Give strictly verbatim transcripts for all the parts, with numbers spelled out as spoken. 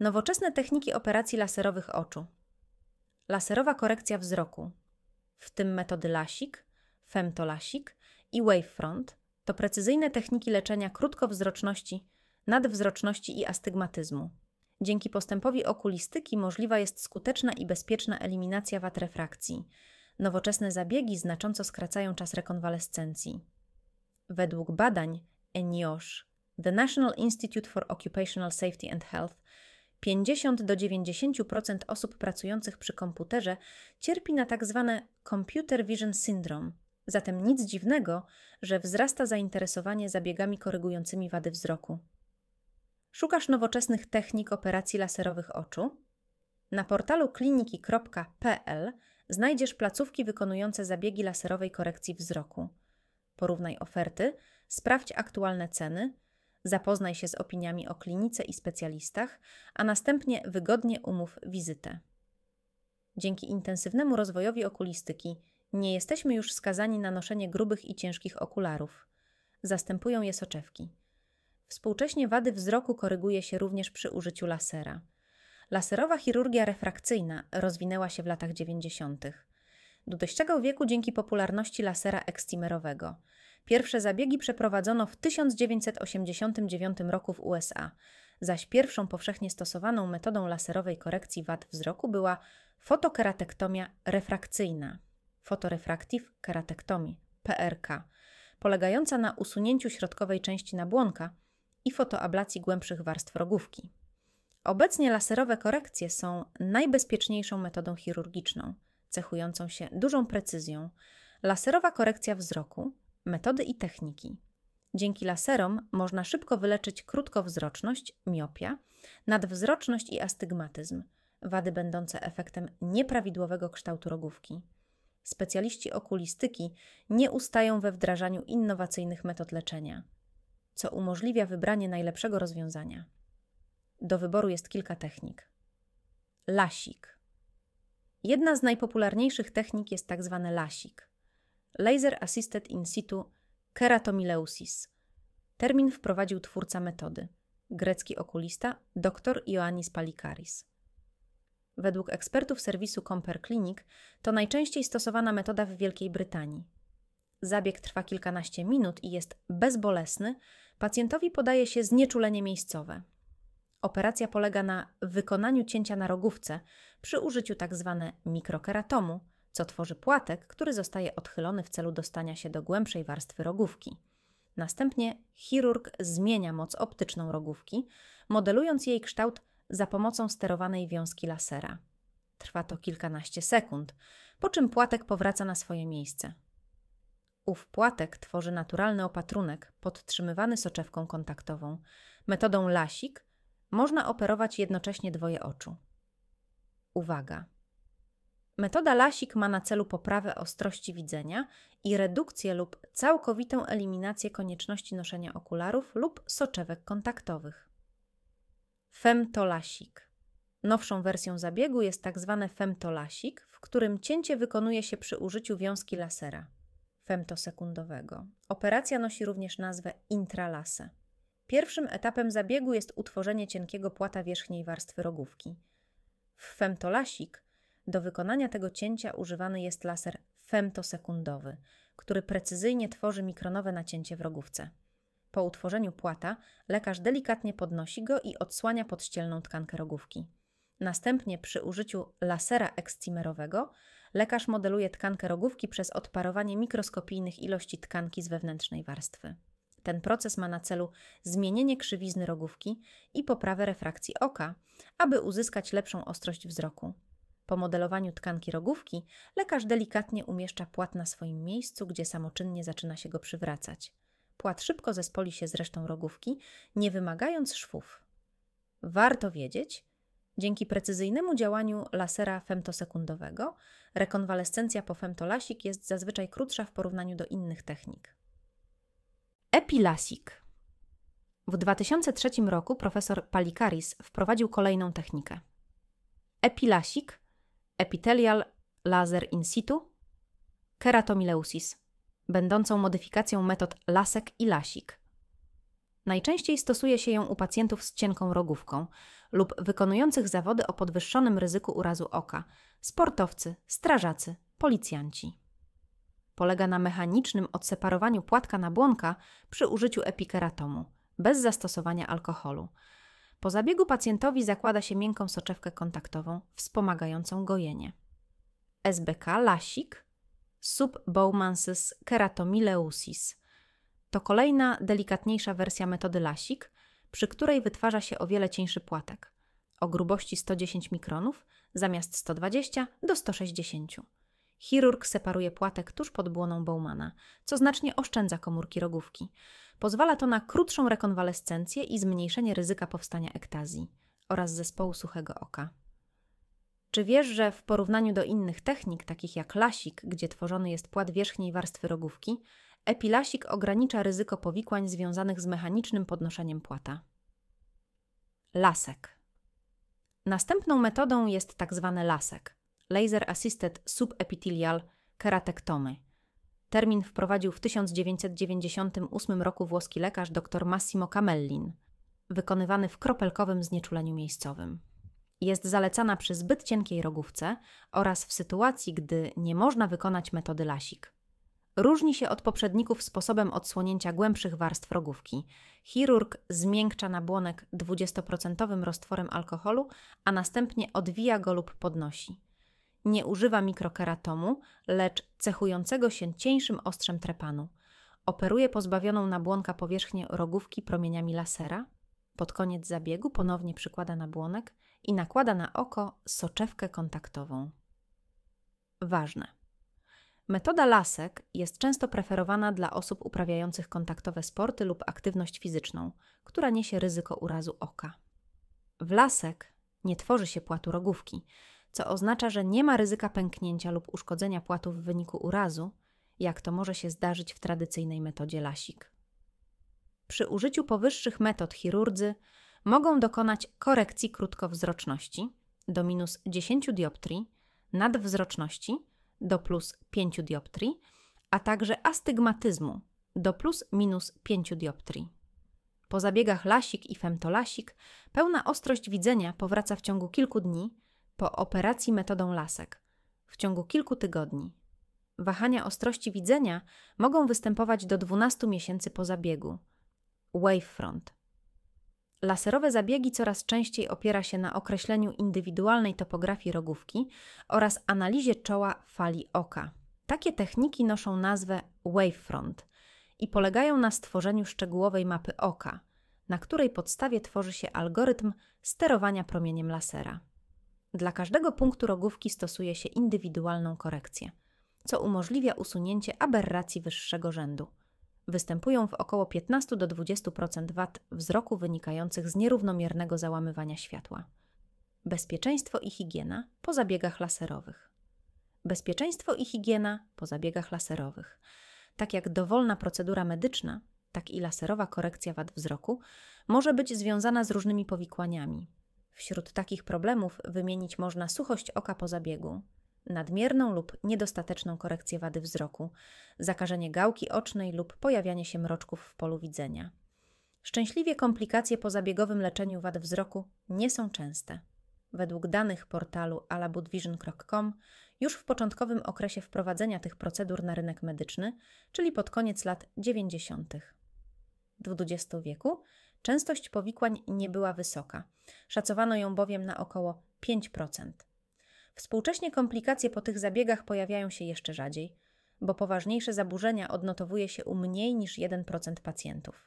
Nowoczesne techniki operacji laserowych oczu. Laserowa korekcja wzroku, w tym metody LASIK, femtolasik i wavefront, to precyzyjne techniki leczenia krótkowzroczności, nadwzroczności i astygmatyzmu. Dzięki postępowi okulistyki możliwa jest skuteczna i bezpieczna eliminacja wad refrakcji. Nowoczesne zabiegi znacząco skracają czas rekonwalescencji. Według badań N I O S H, The National Institute for Occupational Safety and Health, pięćdziesiąt do dziewięćdziesięciu procent osób pracujących przy komputerze cierpi na tzw. Computer Vision Syndrome. Zatem nic dziwnego, że wzrasta zainteresowanie zabiegami korygującymi wady wzroku. Szukasz nowoczesnych technik operacji laserowych oczu? Na portalu kliniki kropka p l znajdziesz placówki wykonujące zabiegi laserowej korekcji wzroku. Porównaj oferty, sprawdź aktualne ceny, zapoznaj się z opiniami o klinice i specjalistach, a następnie wygodnie umów wizytę. Dzięki intensywnemu rozwojowi okulistyki nie jesteśmy już skazani na noszenie grubych i ciężkich okularów. Zastępują je soczewki. Współcześnie wady wzroku koryguje się również przy użyciu lasera. Laserowa chirurgia refrakcyjna rozwinęła się w latach dziewięćdziesiątych. Dostrzegał wieku dzięki popularności lasera ekcimerowego. Pierwsze zabiegi przeprowadzono w tysiąc dziewięćset osiemdziesiątym dziewiątym roku w U S A, zaś pierwszą powszechnie stosowaną metodą laserowej korekcji wad wzroku była fotokeratektomia refrakcyjna, Photorefractive Keratectomy, P R K, polegająca na usunięciu środkowej części nabłonka i fotoablacji głębszych warstw rogówki. Obecnie laserowe korekcje są najbezpieczniejszą metodą chirurgiczną, cechującą się dużą precyzją. Laserowa korekcja wzroku, metody i techniki. Dzięki laserom można szybko wyleczyć krótkowzroczność, miopia, nadwzroczność i astygmatyzm, wady będące efektem nieprawidłowego kształtu rogówki. Specjaliści okulistyki nie ustają we wdrażaniu innowacyjnych metod leczenia, co umożliwia wybranie najlepszego rozwiązania. Do wyboru jest kilka technik. LASIK. Jedna z najpopularniejszych technik jest tzw. LASIK. Laser Assisted In Situ Keratomileusis. Termin wprowadził twórca metody, grecki okulista dr Ioannis Palikaris. Według ekspertów serwisu Compare Clinic to najczęściej stosowana metoda w Wielkiej Brytanii. Zabieg trwa kilkanaście minut i jest bezbolesny, pacjentowi podaje się znieczulenie miejscowe. Operacja polega na wykonaniu cięcia na rogówce przy użyciu tzw. mikrokeratomu, co tworzy płatek, który zostaje odchylony w celu dostania się do głębszej warstwy rogówki. Następnie chirurg zmienia moc optyczną rogówki, modelując jej kształt za pomocą sterowanej wiązki lasera. Trwa to kilkanaście sekund, po czym płatek powraca na swoje miejsce. Ów płatek tworzy naturalny opatrunek podtrzymywany soczewką kontaktową. Metodą LASIK można operować jednocześnie dwoje oczu. Uwaga! Metoda LASIK ma na celu poprawę ostrości widzenia i redukcję lub całkowitą eliminację konieczności noszenia okularów lub soczewek kontaktowych. Femtolasik. Nowszą wersją zabiegu jest tzw. femtolasik, w którym cięcie wykonuje się przy użyciu wiązki lasera femtosekundowego. Operacja nosi również nazwę intralase. Pierwszym etapem zabiegu jest utworzenie cienkiego płata wierzchniej warstwy rogówki. W femtolasik do wykonania tego cięcia używany jest laser femtosekundowy, który precyzyjnie tworzy mikronowe nacięcie w rogówce. Po utworzeniu płata lekarz delikatnie podnosi go i odsłania podścielną tkankę rogówki. Następnie przy użyciu lasera ekscimerowego lekarz modeluje tkankę rogówki przez odparowanie mikroskopijnych ilości tkanki z wewnętrznej warstwy. Ten proces ma na celu zmienienie krzywizny rogówki i poprawę refrakcji oka, aby uzyskać lepszą ostrość wzroku. Po modelowaniu tkanki rogówki lekarz delikatnie umieszcza płat na swoim miejscu, gdzie samoczynnie zaczyna się go przywracać. Płat szybko zespoli się z resztą rogówki, nie wymagając szwów. Warto wiedzieć, dzięki precyzyjnemu działaniu lasera femtosekundowego rekonwalescencja po femtolasik jest zazwyczaj krótsza w porównaniu do innych technik. Epilasik. W dwa tysiące trzecim roku profesor Palikaris wprowadził kolejną technikę. Epilasik, epithelial laser in situ, keratomileusis, będącą modyfikacją metod LASEK i LASIK. Najczęściej stosuje się ją u pacjentów z cienką rogówką lub wykonujących zawody o podwyższonym ryzyku urazu oka, sportowcy, strażacy, policjanci. Polega na mechanicznym odseparowaniu płatka nabłonka przy użyciu epikeratomu, bez zastosowania alkoholu. Po zabiegu pacjentowi zakłada się miękką soczewkę kontaktową wspomagającą gojenie. S B K lasik Sub-Bowman's Keratomileusis to kolejna, delikatniejsza wersja metody lasik, przy której wytwarza się o wiele cieńszy płatek, o grubości sto dziesięć mikronów zamiast sto dwadzieścia do sto sześćdziesiąt. Chirurg separuje płatek tuż pod błoną Bowmana, co znacznie oszczędza komórki rogówki. Pozwala to na krótszą rekonwalescencję i zmniejszenie ryzyka powstania ektazji oraz zespołu suchego oka. Czy wiesz, że w porównaniu do innych technik, takich jak lasik, gdzie tworzony jest płat wierzchniej warstwy rogówki, epilasik ogranicza ryzyko powikłań związanych z mechanicznym podnoszeniem płata? Lasek. Następną metodą jest tak zwany lasek, Laser Assisted Subepithelial Keratektomy. Termin wprowadził w tysiąc dziewięćset dziewięćdziesiątym ósmym roku włoski lekarz dr Massimo Camellin, wykonywany w kropelkowym znieczuleniu miejscowym. Jest zalecana przy zbyt cienkiej rogówce oraz w sytuacji, gdy nie można wykonać metody lasik. Różni się od poprzedników sposobem odsłonięcia głębszych warstw rogówki. Chirurg zmiękcza nabłonek dwudziestoprocentowym roztworem alkoholu, a następnie odwija go lub podnosi. Nie używa mikrokeratomu, lecz cechującego się cieńszym ostrzem trepanu. Operuje pozbawioną nabłonka powierzchnię rogówki promieniami lasera. Pod koniec zabiegu ponownie przykłada nabłonek i nakłada na oko soczewkę kontaktową. Ważne. Metoda lasek jest często preferowana dla osób uprawiających kontaktowe sporty lub aktywność fizyczną, która niesie ryzyko urazu oka. W lasek nie tworzy się płatu rogówki, co oznacza, że nie ma ryzyka pęknięcia lub uszkodzenia płatu w wyniku urazu, jak to może się zdarzyć w tradycyjnej metodzie lasik. Przy użyciu powyższych metod chirurdzy mogą dokonać korekcji krótkowzroczności do minus dziesięć dioptrii, nadwzroczności do plus pięć dioptrii, a także astygmatyzmu do plus minus pięć dioptrii. Po zabiegach lasik i femtolasik pełna ostrość widzenia powraca w ciągu kilku dni, po operacji metodą lasek w ciągu kilku tygodni. Wahania ostrości widzenia mogą występować do dwunastu miesięcy po zabiegu. Wavefront. Laserowe zabiegi coraz częściej opiera się na określeniu indywidualnej topografii rogówki oraz analizie czoła fali oka. Takie techniki noszą nazwę wavefront i polegają na stworzeniu szczegółowej mapy oka, na której podstawie tworzy się algorytm sterowania promieniem lasera. Dla każdego punktu rogówki stosuje się indywidualną korekcję, co umożliwia usunięcie aberracji wyższego rzędu. Występują w około piętnaście do dwudziestu procent wad wzroku wynikających z nierównomiernego załamywania światła. Bezpieczeństwo i higiena po zabiegach laserowych. Bezpieczeństwo i higiena po zabiegach laserowych. Tak jak dowolna procedura medyczna, tak i laserowa korekcja wad wzroku może być związana z różnymi powikłaniami. Wśród takich problemów wymienić można suchość oka po zabiegu, nadmierną lub niedostateczną korekcję wady wzroku, zakażenie gałki ocznej lub pojawianie się mroczków w polu widzenia. Szczęśliwie komplikacje po zabiegowym leczeniu wad wzroku nie są częste. Według danych portalu alabudvision kropka com już w początkowym okresie wprowadzenia tych procedur na rynek medyczny, czyli pod koniec lat dziewięćdziesiątych. W dwudziestym wieku częstość powikłań nie była wysoka, szacowano ją bowiem na około pięć procent. Współcześnie komplikacje po tych zabiegach pojawiają się jeszcze rzadziej, bo poważniejsze zaburzenia odnotowuje się u mniej niż jeden procent pacjentów.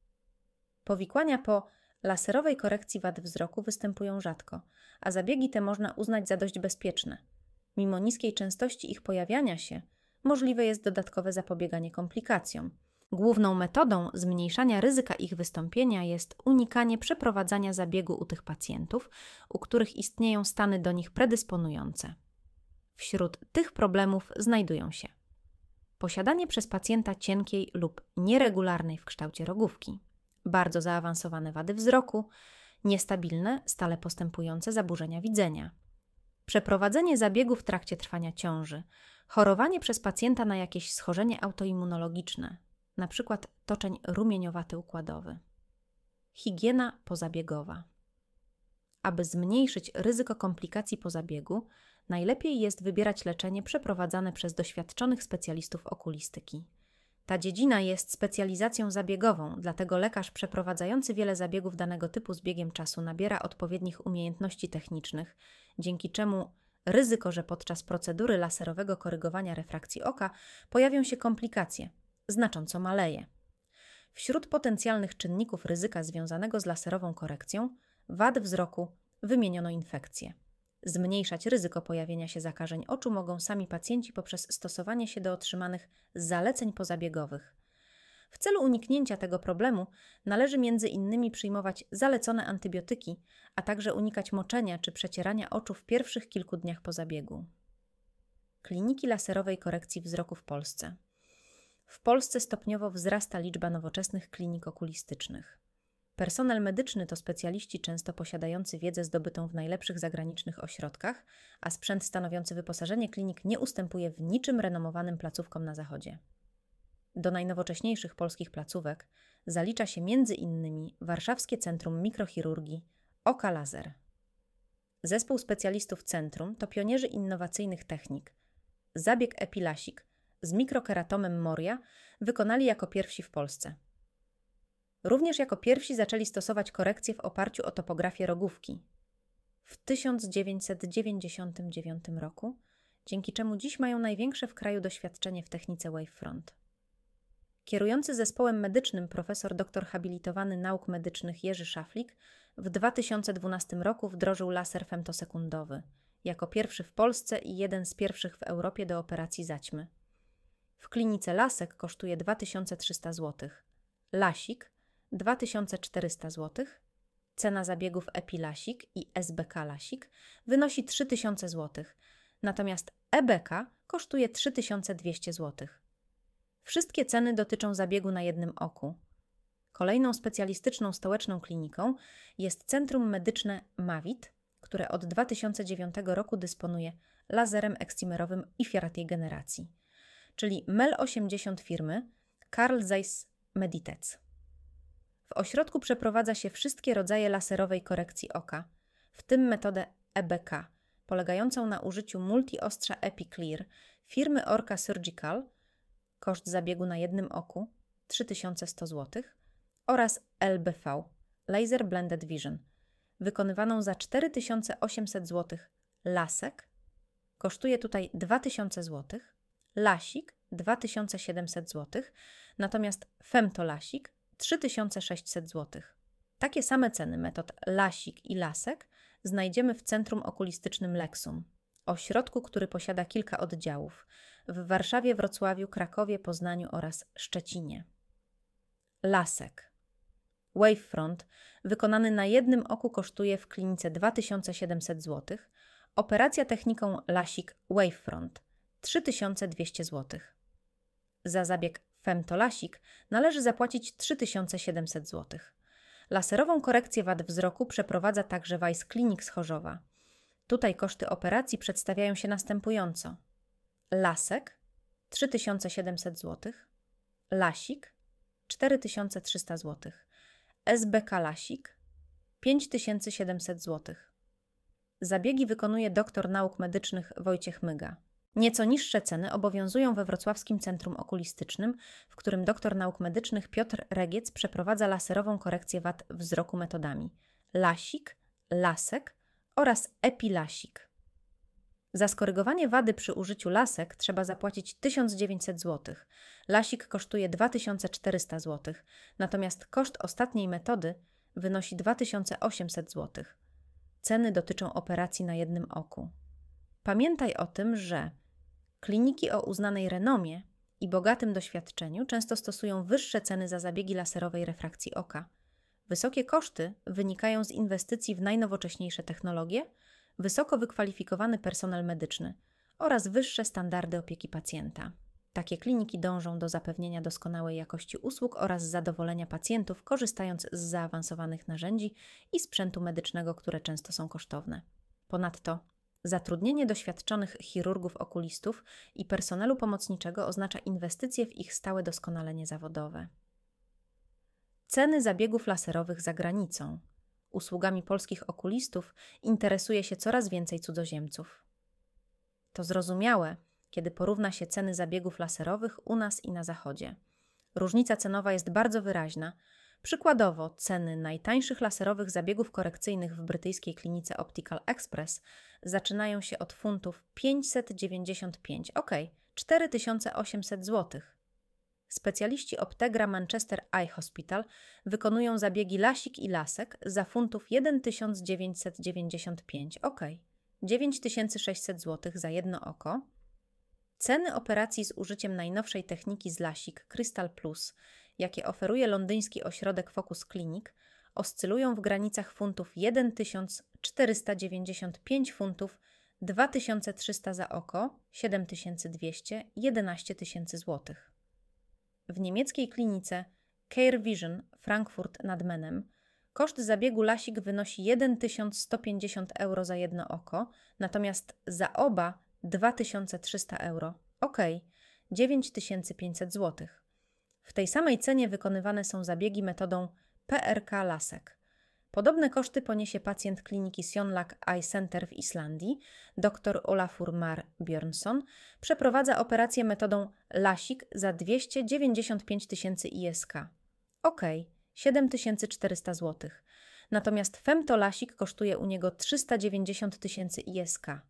Powikłania po laserowej korekcji wad wzroku występują rzadko, a zabiegi te można uznać za dość bezpieczne. Mimo niskiej częstości ich pojawiania się, możliwe jest dodatkowe zapobieganie komplikacjom. Główną metodą zmniejszania ryzyka ich wystąpienia jest unikanie przeprowadzania zabiegu u tych pacjentów, u których istnieją stany do nich predysponujące. Wśród tych problemów znajdują się posiadanie przez pacjenta cienkiej lub nieregularnej w kształcie rogówki, bardzo zaawansowane wady wzroku, niestabilne, stale postępujące zaburzenia widzenia, przeprowadzenie zabiegu w trakcie trwania ciąży, chorowanie przez pacjenta na jakieś schorzenie autoimmunologiczne, na przykład toczeń rumieniowaty układowy. Higiena pozabiegowa. Aby zmniejszyć ryzyko komplikacji po zabiegu, najlepiej jest wybierać leczenie przeprowadzane przez doświadczonych specjalistów okulistyki. Ta dziedzina jest specjalizacją zabiegową, dlatego lekarz przeprowadzający wiele zabiegów danego typu z biegiem czasu nabiera odpowiednich umiejętności technicznych, dzięki czemu ryzyko, że podczas procedury laserowego korygowania refrakcji oka pojawią się komplikacje, znacząco maleje. Wśród potencjalnych czynników ryzyka związanego z laserową korekcją wad wzroku wymieniono infekcje. Zmniejszać ryzyko pojawienia się zakażeń oczu mogą sami pacjenci poprzez stosowanie się do otrzymanych zaleceń pozabiegowych. W celu uniknięcia tego problemu należy między innymi przyjmować zalecone antybiotyki, a także unikać moczenia czy przecierania oczu w pierwszych kilku dniach po zabiegu. Kliniki laserowej korekcji wzroku w Polsce. W Polsce stopniowo wzrasta liczba nowoczesnych klinik okulistycznych. Personel medyczny to specjaliści często posiadający wiedzę zdobytą w najlepszych zagranicznych ośrodkach, a sprzęt stanowiący wyposażenie klinik nie ustępuje w niczym renomowanym placówkom na zachodzie. Do najnowocześniejszych polskich placówek zalicza się między innymi Warszawskie Centrum Mikrochirurgii Oka Laser. Zespół specjalistów centrum to pionierzy innowacyjnych technik. Zabieg epilasik z mikrokeratomem Moria wykonali jako pierwsi w Polsce. Również jako pierwsi zaczęli stosować korekcję w oparciu o topografię rogówki w tysiąc dziewięćset dziewięćdziesiątym dziewiątym roku, dzięki czemu dziś mają największe w kraju doświadczenie w technice Wavefront. Kierujący zespołem medycznym profesor doktor habilitowany nauk medycznych Jerzy Szaflik w dwa tysiące dwunastym roku wdrożył laser femtosekundowy, jako pierwszy w Polsce i jeden z pierwszych w Europie do operacji zaćmy. W klinice lasek kosztuje dwa tysiące trzysta złotych, lasik dwa tysiące czterysta złotych, cena zabiegów epilasik i S B K lasik wynosi trzy tysiące złotych, natomiast E B K kosztuje trzy tysiące dwieście złotych. Wszystkie ceny dotyczą zabiegu na jednym oku. Kolejną specjalistyczną stołeczną kliniką jest Centrum Medyczne Mavit, które od dwa tysiące dziewiątego roku dysponuje laserem ekcimerowym I F I R-tej generacji, czyli M E L osiemdziesiąt firmy Carl Zeiss Meditec. W ośrodku przeprowadza się wszystkie rodzaje laserowej korekcji oka, w tym metodę E B K, polegającą na użyciu multiostrza EpiClear firmy Orca Surgical, koszt zabiegu na jednym oku trzy tysiące sto złotych, oraz L B V, Laser Blended Vision, wykonywaną za cztery tysiące osiemset złotych, lasek, kosztuje tutaj dwa tysiące złotych, lasik dwa tysiące siedemset złotych, natomiast femtolasik trzy tysiące sześćset złotych. Takie same ceny metod lasik i lasek znajdziemy w Centrum Okulistycznym Lexum, ośrodku, który posiada kilka oddziałów w Warszawie, Wrocławiu, Krakowie, Poznaniu oraz Szczecinie. Lasek. Wavefront wykonany na jednym oku kosztuje w klinice dwa tysiące siedemset złotych, operacja techniką lasik Wavefront trzy tysiące dwieście złotych. Za zabieg femtolasik należy zapłacić trzy tysiące siedemset złotych. Laserową korekcję wad wzroku przeprowadza także Weiss Clinic z Chorzowa. Tutaj koszty operacji przedstawiają się następująco. Lasek trzy tysiące siedemset złotych, lasik cztery tysiące trzysta złotych, S B K lasik pięć tysięcy siedemset złotych. Zabiegi wykonuje doktor nauk medycznych Wojciech Myga. Nieco niższe ceny obowiązują we Wrocławskim Centrum Okulistycznym, w którym doktor nauk medycznych Piotr Regiec przeprowadza laserową korekcję wad wzroku metodami lasik, lasek oraz epilasik. Za skorygowanie wady przy użyciu lasek trzeba zapłacić tysiąc dziewięćset złotych, lasik kosztuje dwa tysiące czterysta złotych, natomiast koszt ostatniej metody wynosi dwa tysiące osiemset złotych. Ceny dotyczą operacji na jednym oku. Pamiętaj o tym, że kliniki o uznanej renomie i bogatym doświadczeniu często stosują wyższe ceny za zabiegi laserowej refrakcji oka. Wysokie koszty wynikają z inwestycji w najnowocześniejsze technologie, wysoko wykwalifikowany personel medyczny oraz wyższe standardy opieki pacjenta. Takie kliniki dążą do zapewnienia doskonałej jakości usług oraz zadowolenia pacjentów, korzystając z zaawansowanych narzędzi i sprzętu medycznego, które często są kosztowne. Ponadto zatrudnienie doświadczonych chirurgów okulistów i personelu pomocniczego oznacza inwestycje w ich stałe doskonalenie zawodowe. ceny zabiegów laserowych za granicą. Usługami polskich okulistów interesuje się coraz więcej cudzoziemców. To zrozumiałe, kiedy porówna się ceny zabiegów laserowych u nas i na Zachodzie. Różnica cenowa jest bardzo wyraźna. Przykładowo ceny najtańszych laserowych zabiegów korekcyjnych w brytyjskiej klinice Optical Express zaczynają się od funtów pięćset dziewięćdziesiąt pięć, ok, cztery tysiące osiemset złotych. Specjaliści Optegra Manchester Eye Hospital wykonują zabiegi lasik i lasek za funtów tysiąc dziewięćset dziewięćdziesiąt pięć, ok, dziewięć tysięcy sześćset złotych za jedno oko. Ceny operacji z użyciem najnowszej techniki z lasik Crystal Plus, jakie oferuje londyński ośrodek Focus Clinic, oscylują w granicach funtów tysiąc czterysta dziewięćdziesiąt pięć funtów, dwa tysiące trzysta za oko, siedem tysięcy dwieście, jedenaście tysięcy złotych. W niemieckiej klinice Care Vision Frankfurt nad Menem koszt zabiegu lasik wynosi tysiąc sto pięćdziesiąt euro za jedno oko, natomiast za oba dwa tysiące trzysta euro, ok, dziewięć tysięcy pięćset złotych. W tej samej cenie wykonywane są zabiegi metodą P R K lasek. Podobne koszty poniesie pacjent kliniki Sjonlak Eye Center w Islandii, dr Olafur Mar Björnsson, przeprowadza operację metodą lasik za dwieście dziewięćdziesiąt pięć tysięcy I S K. Ok, siedem tysięcy czterysta złotych. Natomiast femtolasik kosztuje u niego trzysta dziewięćdziesiąt tysięcy I S K.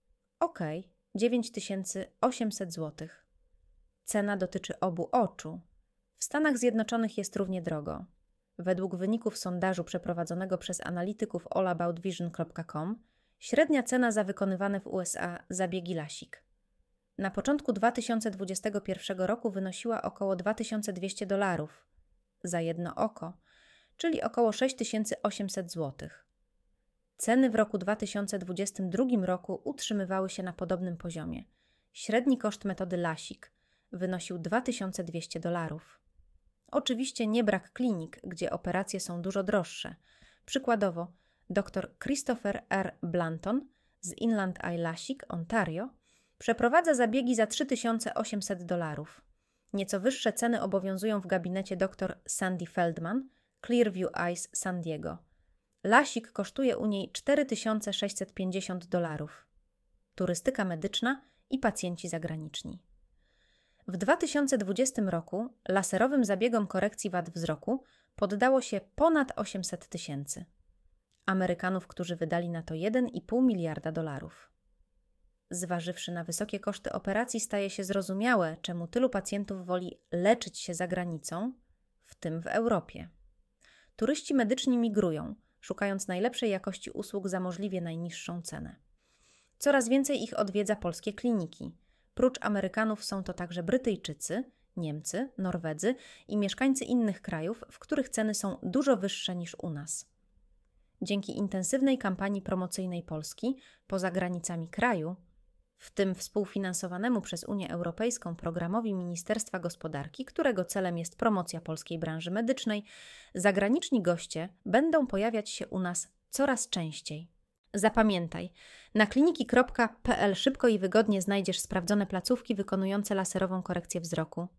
Ok, dziewięć tysięcy osiemset złotych. Cena dotyczy obu oczu. W Stanach Zjednoczonych jest równie drogo. Według wyników sondażu przeprowadzonego przez analityków all about vision kropka com średnia cena za wykonywane w U S A zabiegi lasik na początku dwa tysiące dwudziestego pierwszego roku wynosiła około dwa tysiące dwieście dolarów za jedno oko, czyli około sześć tysięcy osiemset złotych. Ceny w roku dwa tysiące dwudziestym drugim roku utrzymywały się na podobnym poziomie. Średni koszt metody lasik wynosił dwa tysiące dwieście dolarów. Oczywiście nie brak klinik, gdzie operacje są dużo droższe. Przykładowo dr Christopher R. Blanton z Inland Eye Lasik, Ontario, przeprowadza zabiegi za trzy tysiące osiemset dolarów. Nieco wyższe ceny obowiązują w gabinecie dr Sandy Feldman, Clearview Eyes San Diego. Lasik kosztuje u niej cztery tysiące sześćset pięćdziesiąt dolarów. Turystyka medyczna i pacjenci zagraniczni. W dwa tysiące dwudziestym roku laserowym zabiegom korekcji wad wzroku poddało się ponad osiemset tysięcy Amerykanów, którzy wydali na to jeden i pół miliarda dolarów. Zważywszy na wysokie koszty operacji, staje się zrozumiałe, czemu tylu pacjentów woli leczyć się za granicą, w tym w Europie. Turyści medyczni migrują, szukając najlepszej jakości usług za możliwie najniższą cenę. Coraz więcej ich odwiedza polskie kliniki. Prócz Amerykanów są to także Brytyjczycy, Niemcy, Norwedzy i mieszkańcy innych krajów, w których ceny są dużo wyższe niż u nas. Dzięki intensywnej kampanii promocyjnej Polski poza granicami kraju, w tym współfinansowanemu przez Unię Europejską programowi Ministerstwa Gospodarki, którego celem jest promocja polskiej branży medycznej, zagraniczni goście będą pojawiać się u nas coraz częściej. Zapamiętaj, na kliniki kropka p l szybko i wygodnie znajdziesz sprawdzone placówki wykonujące laserową korekcję wzroku.